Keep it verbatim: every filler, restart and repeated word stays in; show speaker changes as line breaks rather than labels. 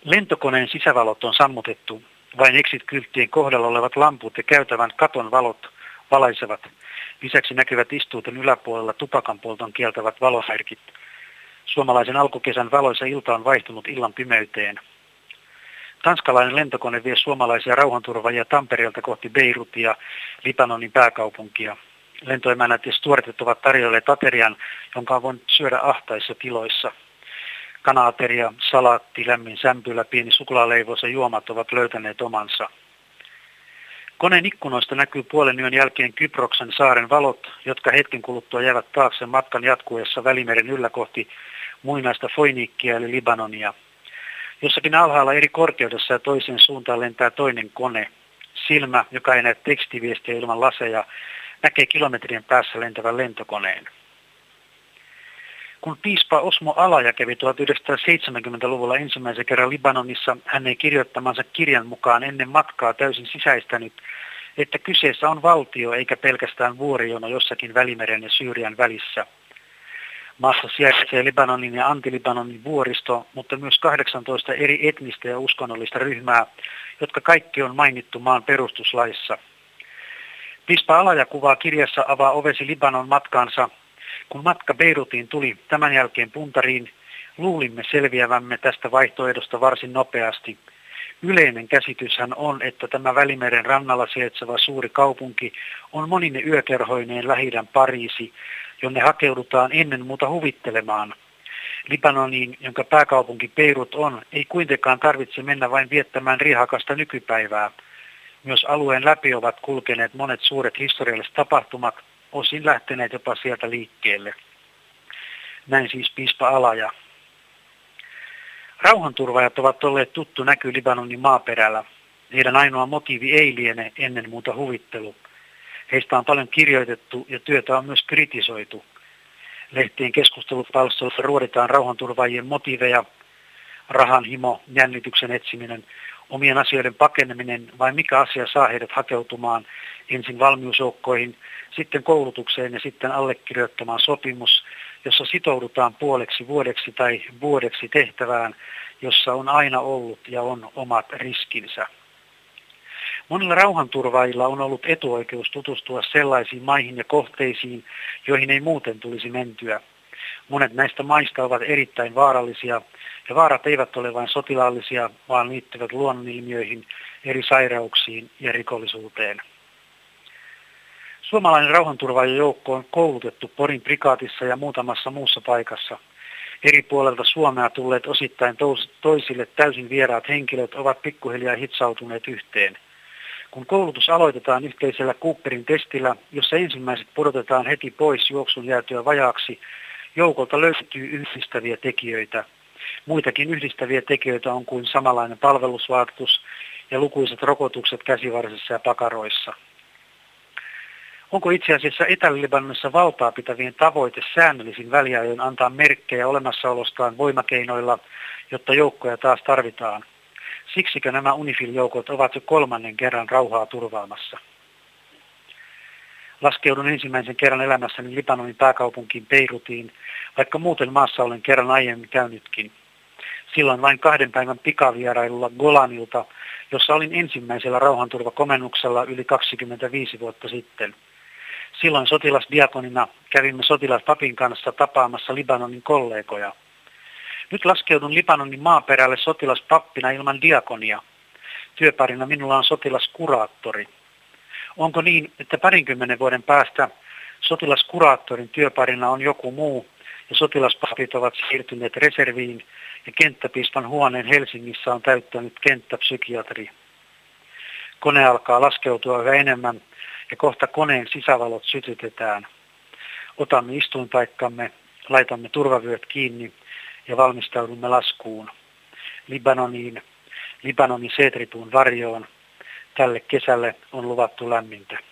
Lentokoneen sisävalot on sammutettu. Vain exit-kylttien kohdalla olevat lamput ja käytävän katon valot valaisevat. Lisäksi näkyvät istuuton yläpuolella tupakan polton kieltävät valomärkit. Suomalaisen alkukesän valoisa ilta on vaihtunut illan pimeyteen. Tanskalainen lentokone vie suomalaisia rauhanturvaajia Tampereelta kohti Beirutia, Libanonin pääkaupunkia. Lentoemännät ja stuartit ovat tarjoilleet aterian, jonka on voinut syödä ahtaissa tiloissa. Kana-ateria, salaatti, lämmin sämpylä, pieni suklaaleivos ja juomat ovat löytäneet omansa. Koneen ikkunoista näkyy puolen yön jälkeen Kyproksen saaren valot, jotka hetken kuluttua jäävät taakse matkan jatkuessa Välimeren yllä kohti muinaista Foiniikkia eli Libanonia. Jossakin alhaalla eri korkeudessa ja toiseen suuntaan lentää toinen kone. Silmä, joka ei näe tekstiviestiä ilman laseja, näkee kilometrien päässä lentävän lentokoneen. Kun piispa Osmo Alaja kävi tuhatyhdeksänsataaseitsemänkymmentäluvulla ensimmäisen kerran Libanonissa, hän ei kirjoittamansa kirjan mukaan ennen matkaa täysin sisäistänyt, että kyseessä on valtio eikä pelkästään vuorijono jossakin Välimeren ja Syyrian välissä. Maassa sijaitsee Libanonin ja Anti-Libanonin vuoristo, mutta myös kahdeksantoista eri etnistä ja uskonnollista ryhmää, jotka kaikki on mainittu maan perustuslaissa. Piispa Alaja kuvaa kirjassa Avaa ovesi Libanon matkaansa. Kun matka Beirutiin tuli tämän jälkeen puntariin, luulimme selviävämme tästä vaihtoehdosta varsin nopeasti. Yleinen käsityshän on, että tämä Välimeren rannalla sijaitseva suuri kaupunki on monine yökerhoineen Lähi-idän Pariisi, jonne hakeudutaan ennen muuta huvittelemaan. Libanoniin, jonka pääkaupunki Beirut on, ei kuitenkaan tarvitse mennä vain viettämään rihakasta nykypäivää. Myös alueen läpi ovat kulkeneet monet suuret historialliset tapahtumat, osin lähteneet jopa sieltä liikkeelle. Näin siis piispa Alaja. Rauhanturvaajat ovat olleet tuttu näky Libanonin maaperällä. Heidän ainoa motiivi ei liene ennen muuta huvittelu. Heistä on paljon kirjoitettu ja työtä on myös kritisoitu. Lehtien keskustelupalstoilla ruoditaan rauhanturvaajien motiiveja, rahan himo, jännityksen etsiminen, omien asioiden pakeneminen vai mikä asia saa heidät hakeutumaan ensin valmiusjoukkoihin, sitten koulutukseen ja sitten allekirjoittamaan sopimus, jossa sitoudutaan puoleksi vuodeksi tai vuodeksi tehtävään, jossa on aina ollut ja on omat riskinsä. Monilla rauhanturvaajilla on ollut etuoikeus tutustua sellaisiin maihin ja kohteisiin, joihin ei muuten tulisi mentyä. Monet näistä maista ovat erittäin vaarallisia, ja vaarat eivät ole vain sotilaallisia, vaan liittyvät luonnonilmiöihin, eri sairauksiin ja rikollisuuteen. Suomalainen rauhanturvaajajoukko on koulutettu Porin prikaatissa ja muutamassa muussa paikassa. Eri puolelta Suomea tulleet osittain toisille täysin vieraat henkilöt ovat pikkuhiljaa hitsautuneet yhteen. Kun koulutus aloitetaan yhteisellä Cooperin testillä, jossa ensimmäiset pudotetaan heti pois juoksun jäätyä vajaaksi, joukolta löytyy yhdistäviä tekijöitä. Muitakin yhdistäviä tekijöitä on kuin samanlainen palvelusvaatitus ja lukuisat rokotukset käsivarsissa ja pakaroissa. Onko itse asiassa Etelä-Libanonissa valtaa pitävien tavoite säännöllisin väliajoin antaa merkkejä olemassaolostaan voimakeinoilla, jotta joukkoja taas tarvitaan? Siksikö nämä UNIFIL-joukot ovat jo kolmannen kerran rauhaa turvaamassa? Laskeudun ensimmäisen kerran elämässäni Libanonin pääkaupunkiin Beirutiin, vaikka muuten maassa olen kerran aiemmin käynytkin. Silloin vain kahden päivän pikavierailulla Golanilta, jossa olin ensimmäisellä rauhanturvakomennuksella yli kaksikymmentäviisi vuotta sitten. Silloin sotilasdiakonina kävimme sotilaspapin kanssa tapaamassa Libanonin kollegoja. Nyt laskeudun Libanonin maaperälle sotilaspappina ilman diakonia. Työparina minulla on sotilaskuraattori. Onko niin, että parinkymmenen vuoden päästä sotilaskuraattorin työparina on joku muu ja sotilaspapit ovat siirtyneet reserviin ja kenttäpiispan huoneen Helsingissä on täyttänyt kenttäpsykiatri? Kone alkaa laskeutua yhä enemmän ja kohta koneen sisävalot sytytetään. Otamme istuinpaikkamme, laitamme turvavyöt kiinni ja valmistaudumme laskuun. Libanoniin, Libanonin seetripuun varjoon. Tälle kesälle on luvattu lämmintä.